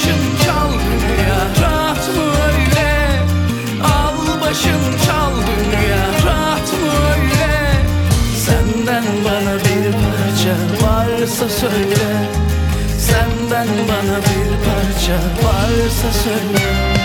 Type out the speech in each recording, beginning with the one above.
başın çal dünya, rahat mı öyle? Al başın çal dünya, rahat mı öyle? Senden bana bir parça varsa söyle, senden bana bir parça varsa söyle.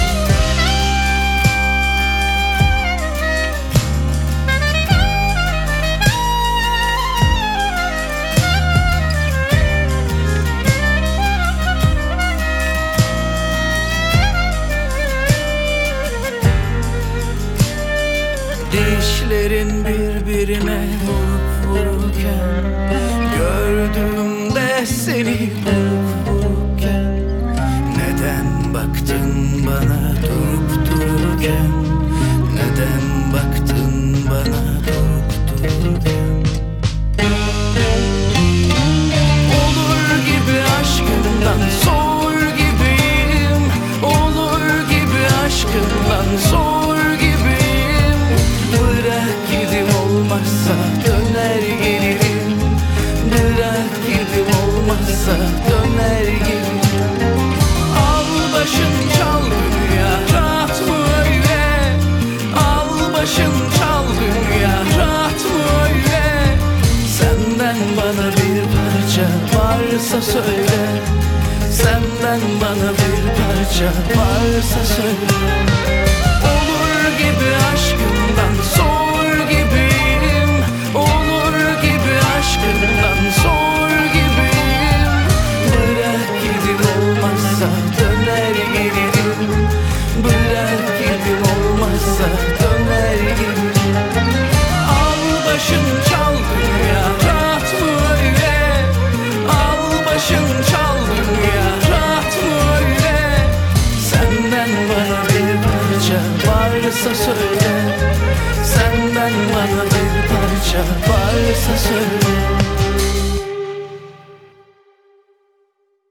Dişlerin birbirine vurup vururken, gördüğümde seni vurup vururken, neden baktın bana durup dururken? Neden baktın bana durup dururken? Olur gibi aşkından soğur gibiyim, olur gibi aşkından soğur gibiyim. Bırak gidim olmazsa döner gelirim, bırak gidim olmazsa döner gelirim. Al başın çal dünya, rahat mı öyle? Al başın çal dünya, rahat mı öyle? Senden bana bir parça varsa söyle, senden bana bir parça varsa söyle. Olur gibi aşkından soğur gibiyim, olur gibi aşkından soğur gibiyim. Bırak gidim olmazsa döner gelirim, bırak gidim olmazsa döner gelirim. Al başın çal dünya, rahat mı öyle? Al başın çal dünya, rahat mı öyle? Senden bana bir parça varsa söyle, senden bana bir parça varsa söyle.